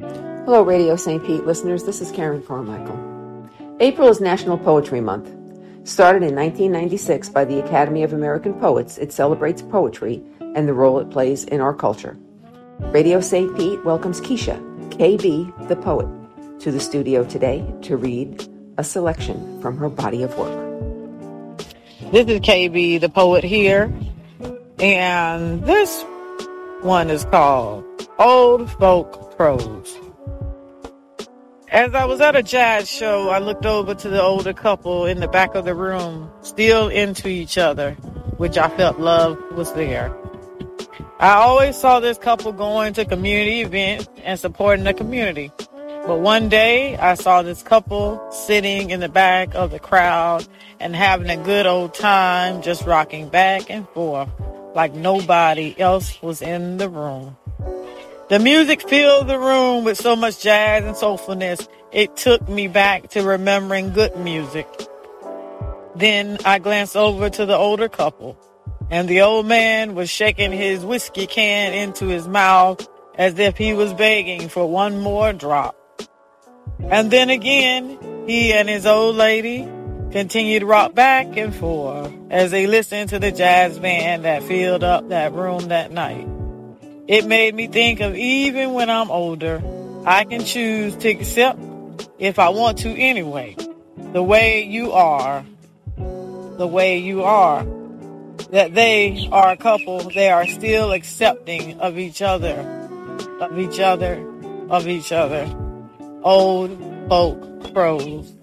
Hello, Radio St. Pete listeners. This is Karen Carmichael. April is National Poetry Month. Started in 1996 by the Academy of American Poets, it celebrates poetry and the role it plays in our culture. Radio St. Pete welcomes Keisha, KB the Poet, to the studio today to read a selection from her body of work. This is KB the Poet here, and this one is called Old Folk Prose. As I was at a jazz show, I looked over to the older couple in the back of the room, still into each other, which I felt love was there. I always saw this couple going to community events and supporting the community. But one day, I saw this couple sitting in the back of the crowd and having a good old time, just rocking back and forth like nobody else was in the room. The music filled the room with so much jazz and soulfulness, it took me back to remembering good music. Then I glanced over to the older couple, and the old man was shaking his whiskey can into his mouth as if he was begging for one more drop. And then again, he and his old lady continued to rock back and forth as they listened to the jazz band that filled up that room that night. It made me think of even when I'm older, I can choose to accept, if I want to anyway, the way you are. That they are a couple, they are still accepting of each other. Old Folk Prose.